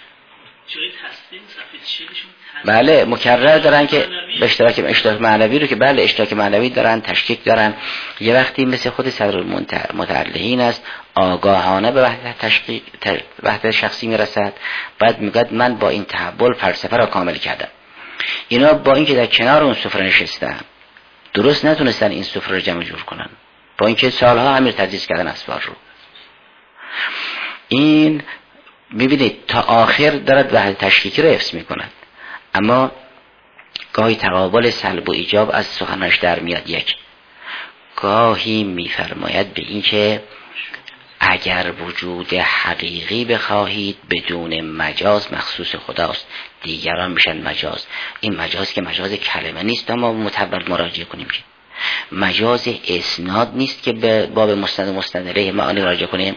بله مکرر دارن که به اشتراک اشتراک معنوی رو که بله اشتراک معنوی دارن، تشکیک دارن. یه وقتی مثل خود صدر المتعلهین است، آگاهانه به وحدت تشکیک وحدت شخصی میرسد، بعد میگه من با این تحول فلسفه را کامل کردم. اینا با اینکه در کنار اون سفره نشستن درست نتونستن این سفره رو جمع جور کنن، با اینکه سالها همین تدریس کردن اسفار رو. این میبینید تا آخر دارد وحدت تشکیکی رو حفظ میکند، اما گاهی تقابل سلب و ایجاب از سخنش در میاد. یک گاهی میفرماید به این که اگر وجود حقیقی بخواهید بدون مجاز مخصوص خداست، دیگران میشن مجاز. این مجاز که مجاز کلمه نیست، اما متول مراجعه کنیم که مجاز اسناد نیست که به باب مستند و مستند الیه معانی راجع کنیم،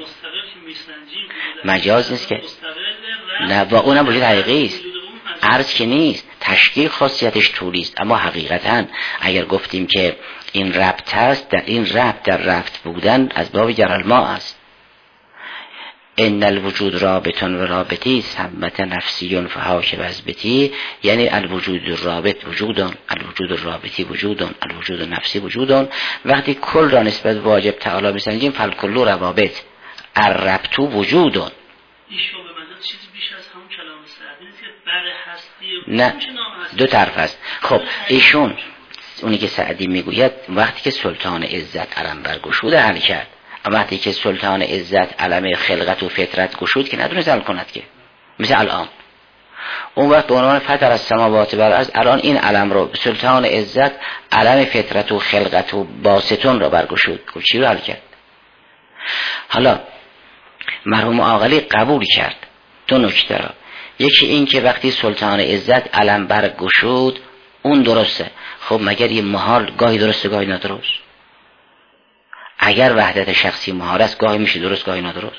مجاز نیست که نه، با اونم وجود حقیقی است، عرض که نیست، تشکیل خاصیتش طولی است، اما حقیقتا اگر گفتیم که این ربط است، در این ربط در ربط بودن از باب جرالما است. ان الوجود رابطن و رابطی ثبت نفسی فحاک وزبتی، یعنی الوجود رابط وجودن، الوجود رابطی وجودن، الوجود نفسی وجودن. وقتی کل را نسبت واجب تعالی میسنجیم فالکل روابط الربط وجودن. ایشون به من چیزی بیش از همون کلام سعدی نیست که بر هستی نه، دو طرف است. خب ایشون اونی که سعدی میگوید وقتی که سلطان عزت علم برگشود حل کرد، اما وقتی که سلطان عزت علم خلقت و فطرت گشود که ندونست حل کند که، مثل الان اون وقت به عنوان فطر از سماوات بر از الان این علم رو سلطان عزت علم فطرت و خلقت و باستون رو برگشود. خب چی رو حل کرد؟ حالا مرحوم عاقلی قبول کرد دو نکته را. یکی این که وقتی سلطان عزت علم برگشود اون درسته. خب مگر یه محال گاهی درسته گاهی نادرست؟ اگر وحدت شخصی محال است گاهی میشه درست گاهی نادرست.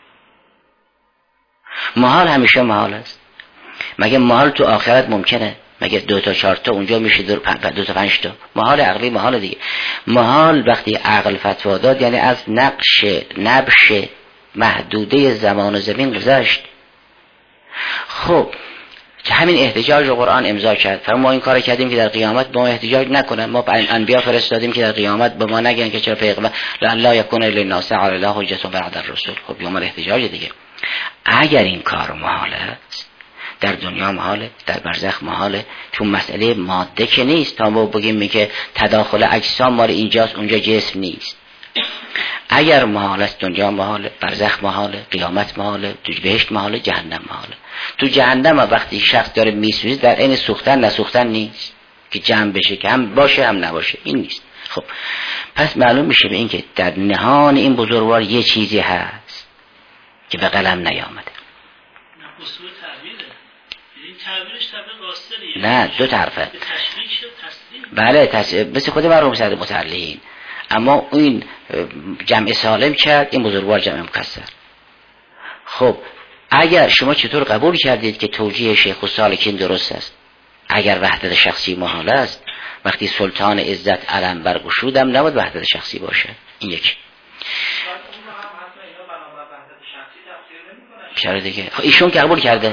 محال همیشه محال است. مگه محال تو آخرت ممکنه؟ مگه دو تا چهار تا اونجا میشه دو, دو تا پنج تا؟ محال عقلی محال دیگه. محال وقتی عقل فتوا داد یعنی از نقش نبش محدوده زمان و زمین گذشت. خب همین احتجاج رو قرآن امضا کرد، فرما ما این کار کردیم که در قیامت با ما احتجاج نکنن، ما انبیا فرستادیم که در قیامت به ما نگن که چرا پیغمبر لا یکون للناس علی الله حجة بعد الرسل. خب یوم الاحتجاج دیگه. اگر این کار محاله است، در دنیا محاله، در برزخ محاله، چون مسئله ماده که نیست تا ما بگیم که تداخل اجسام مال اینجاست اونجا جسم نیست. اگر محال است دنیا محاله، برزخ محاله، قیامت محاله، تو بهشت محاله، جهنم محاله. تو جهنم وقتی شخص داره میسوزه در عین سوختن نسوختن نیست که جمع بشه که هم باشه هم نباشه، این نیست. خب پس معلوم میشه به این که در نهان این بزرگوار یه چیزی هست که به قلم نیامده. نه دو طرفه. بله تصدیق مثل خود مرحوم سعد متعلین، اما این جمع سالم کرد، این بزرگوار جمع مکسر. خب اگر شما چطور قبول کردید که توجیه شیخ السالکین درست است؟ اگر وحدت شخصی محال است، وقتی سلطان عزت علم برگشودم نباید وحدت شخصی باشه. این یک چرا دیگه؟ خب ایشون که قبول کرده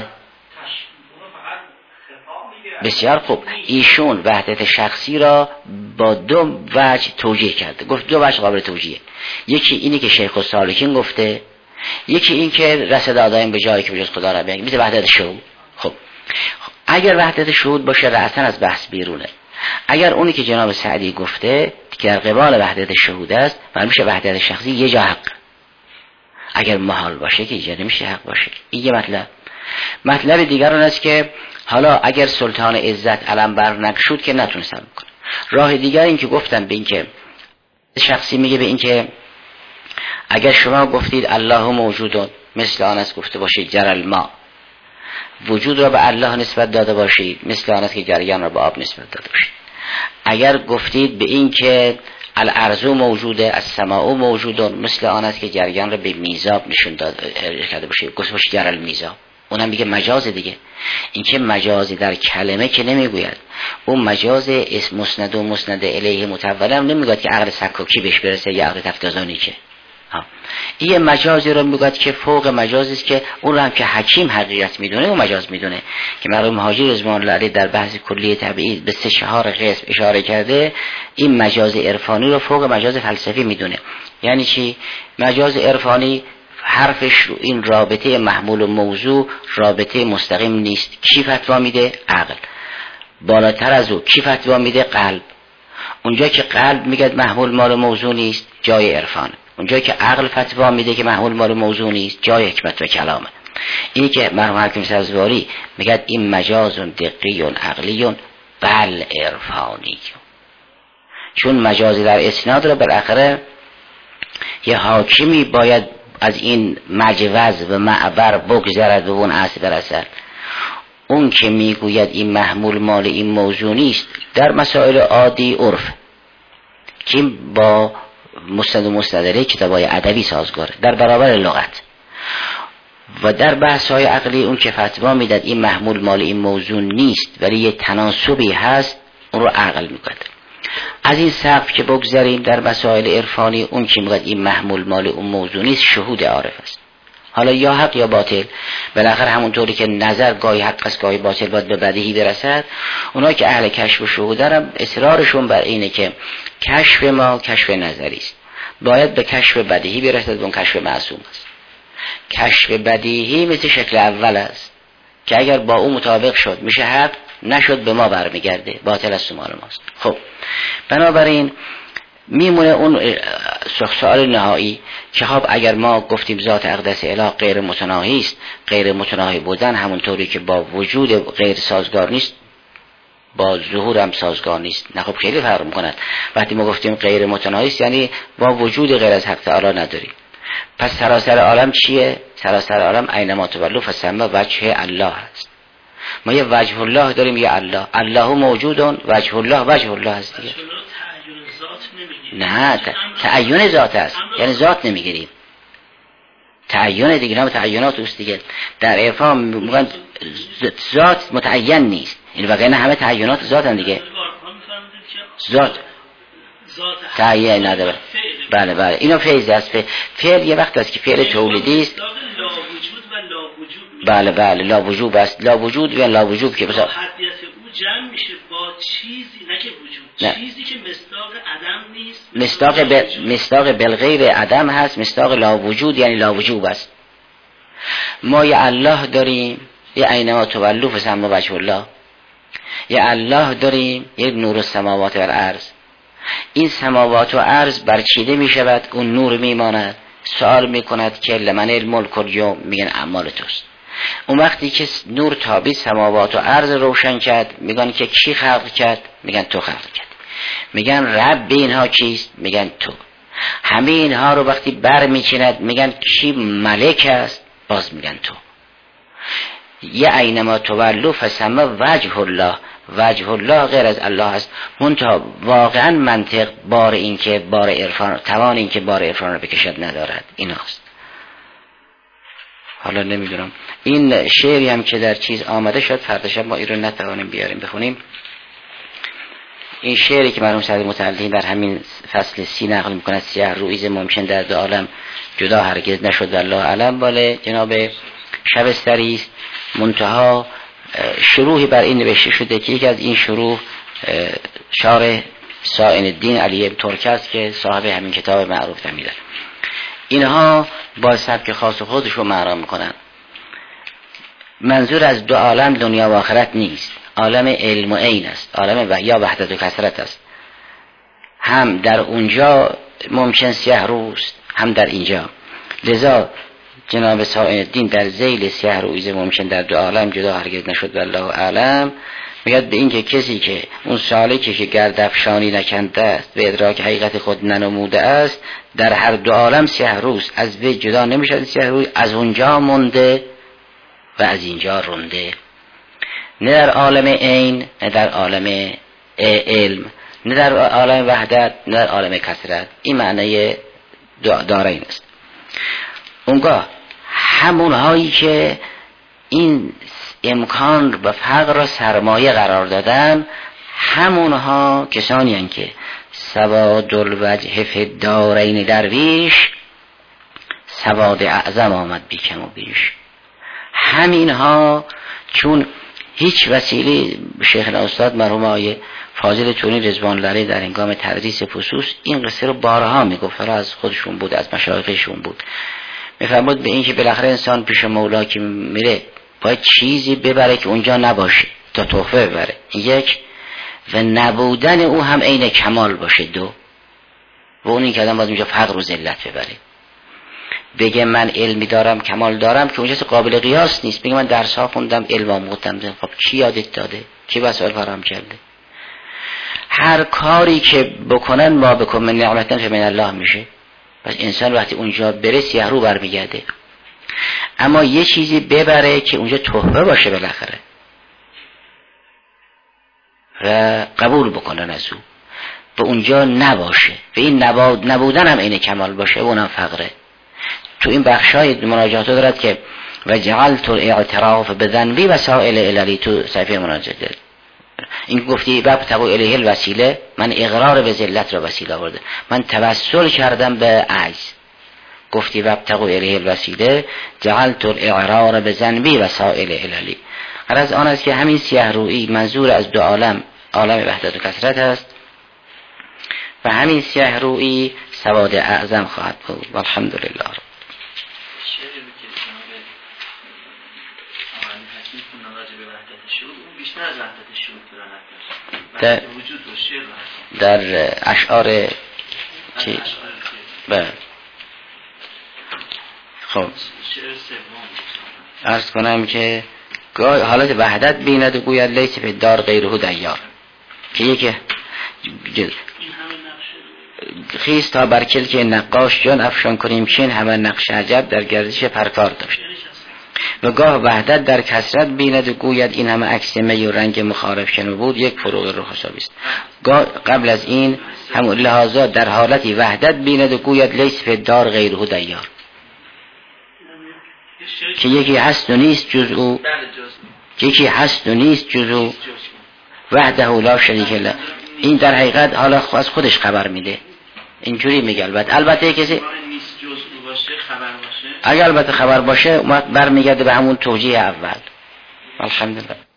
بسیار خوب، ایشون وحدت شخصی را با دو وجه توجیه کرده. گفت دو وجه قابل توجیه، یکی اینی که شیخ السالکین گفته، یکی این که رسد آدایم به جایی که بجز خدا را بگیم، مثل وحدت شهود. خب اگر وحدت شهود باشه رأساً از بحث بیرونه. اگر اونی که جناب سعدی گفته که در قبال وحدت شهود است، معلوم میشه وحدت شخصی یه جا حق. اگر محال باشه که اینجا نمیشه حق باشه. این یه مطلب. مطلب دیگر اون است که حالا اگر سلطان عزت علم بر نگشود که نتونستن بکنه. راه دیگر این که گفتن به این که شخصی میگه به این که اگر شما گفتید الله موجودون، مثل آن است گفته باشید جرى الماء، وجود را به الله نسبت داده باشید مثل آن است که جریان را به آب نسبت داده باشید. اگر گفتید به این که الارض موجوده السماء موجودون، مثل آن است که جریان را به میزاب نشون داده باشید گفته باشید جرى المیزاب، اونم میگه مجاز دیگه. این که مجازی در کلمه که نمیگوید، اون مجاز اسم مسند و مسند الیه متول هم نمیگوید که عقل سکاکی بهش برسه یا عقل تفتازانی که ها. این مجازی رو میگوید که فوق مجازی است که اون رو هم که حکیم حقیقت میدونه اون مجاز میدونه، که مرحوم مهاجر رضوان الله علیه در بحث کلیه تبعیض به سه چهار قسم اشاره کرده. این مجاز عرفانی رو فوق مجاز فلسفی میدونه. یعنی چی؟ مجاز عرفانی حرفش رو این رابطه محمول و موضوع رابطه مستقیم نیست. کی فتوا میده؟ عقل. بالاتر از او کی فتوا میده؟ قلب. اونجا که قلب میگه محمول مال موضوع نیست جای عرفان. اونجایی که عقل فتوا میده که محمول مال موضوع نیست جای حکمت و کلامه. اینی که مرحوم حکیم سبزواری میگه این مجاز دقیق عقلی بل عرفانی، چون مجازی در اسناد رو بالاخره یه حاکمی باید از این مجوز و معبر بگذرد و اون اصل برسد. اون که میگوید این محمول مال این موضوع نیست در مسائل عادی عرف که با مستند و مستدره کتابای ادبی سازگاره در برابر لغت، و در بحث‌های عقلی اون که فتوا میداد این محمول مال این موضوع نیست ولی یه تناسبی هست اون رو عقل میکنه. از این سقف که بگذاریم در مسائل عرفانی اون که میگه این محمول مال اون موضوع نیست شهود عارف است، حالا یا حق یا باطل. بالاخره همونطوری که نظر گاهی حق است گاهی باطل باید به بدیهی برسد، اونا که اهل کشف و شهود دارن اصرارشون بر اینه که کشف ما کشف نظری است، باید به کشف بدیهی برسد و اون کشف معصوم است. کشف بدیهی مثل شکل اول است که اگر با اون مطابق شد میشه حق، نشد به ما برمیگرده باطل است و مال ماست. خب بنابراین میمونه اون سوال نهایی که خب اگر ما گفتیم ذات اقدس اله غیر متناهی است، غیر متناهی بودن همونطوری که با وجود غیر سازگار نیست با ظهور هم سازگار نیست، نه خب خیلی فرق میکند. وقتی ما گفتیم غیر متناهی است یعنی با وجود غیر از حق تعالی نداریم. پس سراسر عالم چیه؟ سراسر عالم اینما تولوا فثم وجه الله هست. ما یه وجه الله داریم یه الله، الله موجودون، وجه الله وجه الله هست دیگه. نه تعین ذات است، یعنی ذات نمیگیریم، تعین دیگه نام تعینات است دیگه. در عرفان میگن ذات متعین نیست، این وگرنه همه تعینات ذات هم دیگه. ذات تعین نداره. بله بله اینا فیض است. فعل یه وقت است که فعل تولیدی است. بله بله لا وجوب است، لا وجود و لا وجوب که مثلا حدیث او جمع میشه با چیزی نه که وجود، نه. چیزی که مصداق عدم نیست، مصداق ب... مصداق بالغیر عدم هست، مصداق لا وجود یعنی لا وجوب است. ما یه الله داریم یه اینما تولوا فثم وجه الله، یه الله داریم یه نور السماوات و الارض. این سماوات و ارض برچیده می شود، اون نور می ماند. سوال می کند که لمن الملک الیوم، میگن اعمال توست. اون وقتی که نور تابید سماوات و ارض روشن کرد میگن که کی خلق کرد؟ میگن تو خلق کرد. میگن رب اینها کیست؟ میگن تو. همه اینها رو وقتی بر میچیند میگن کی ملک است؟ باز میگن تو. یه اینما تولوا فثم وجه الله، وجه الله غیر از الله است. منتها واقعا منطق بار این که بار عرفان، توان این که بار عرفان رو بکشد ندارد، این هست. حالا نمیدونم این شعری هم که در چیز آمده شد فردا شب ما این رو نتوانیم بیاریم بخونیم. این شعری که مرحوم سعدی متعلقی در همین فصل سی نقل میکند، سیه رویز ممکن در دو عالم جدا هرگز نشد والله علم، باله جناب شبستری است. منتها شروحی بر این نوشته شده که یکی از این شروح شارح سائن الدین علی ابن ترک است که صاحب همین کتاب معروف تمیده. اینها با سبک خاص خودش رو معنا میکنن. منظور از دو عالم دنیا و آخرت نیست، عالم علم و عین است، عالم و یا وحدت و کثرت است. هم در اونجا ممکن سیه روست هم در اینجا. لذا جناب سائن الدین در ذیل سیه رویز ممکن در دو عالم جدا هرگز نشد والله اعلم میگد به این که کسی که اون سالکی که گردافشانی نکنده است به ادراک حقیقت خود ننموده است در هر دو عالم سیه روز از وی جدا نمیشد. سیه روز از اونجا مونده و از اینجا رونده، نه در عالم عین نه در عالم علم، نه در عالم وحدت نه در عالم کثرت. این معنی داره این است. اونگاه همون هایی که این امکان و فقر را سرمایه قرار دادن همونها کسانی هستند که سواد الوجه فی الدارین درویش سواد اعظم آمد بی کم و بیش. همینها چون هیچ وسیله شیخ استاد مرحوم آقای فاضل تونی رضوان الله علیه در هنگام تدریس فصوص این قصه رو بارها میگفت، از خودشون بود از مشایخشون بود. میفرمود به این که بالاخره انسان پیش مولا که میره باید چیزی ببره که اونجا نباشه تا تحفه ببره، یک، و نبودن او هم عین کمال باشه، دو. و اون این که آدم باید اونجا فقر و ذلت ببره. بگه من علمی دارم کمال دارم که اونجا قابل قیاس نیست. بگه من درس ها خوندم علم آموختم. خب کی یادت داده؟ کی وسایل فراهم کرده؟ هر کاری که بکنن ما بکن من نعمتن فمن الله میشه. پس انسان وقتی اونجا بره سیه رو برمیگرده. اما یه چیزی ببره که اونجا تحفه باشه بالاخره و قبول بکنن از او، و اونجا نباشه و این نبود نبودن هم عین کمال باشه و اونم فقره. تو این بخشای مناجات دارد که و جعلت الاعتراف بذنبی وسائل الهی، تو صحیفه مناجات این گفتی بابتغوا الیه الوسیله، من اقرار به ذلت را وسیله آورده، من توسل کردم به عجز. گفتی بابتغوا الیه الوسیله جعلت الاعرار بذنبی وسائل الهی. غرض آن است که همین سیه رویی منظور از دو عالم، عالم وحدت و کثرت است و همین سیه رویی سواد اعظم خواهد بود. والحمدلله. در در اشعار چی؟ بله. خب عرض کنم که حالت وحدت بیند و گوید لیس فی الدار غیره دیار، که یکی خیز تا برکل که نقاش جان افشان کنیم چین همه نقش عجب در گردش پرکار داشت. و گاه وحدت در کثرت بیند و گوید این همه عکس می و رنگ مخالف شنو بود، یک فروغ روح حسابی است. گاه قبل از این همون لحاظا در حالتی وحدت بیند و گوید لیس فی الدار غیره دیار، که یکی هست و نیست جز او، یکی هست و نیست جز او وحده لا شریک له. این در حقیقت حالا از خودش خبر میده، اینجوری میگه. البته البته کسی اگر البته خبر باشه برمیگرده به همون توجیه اول. الحمدلله.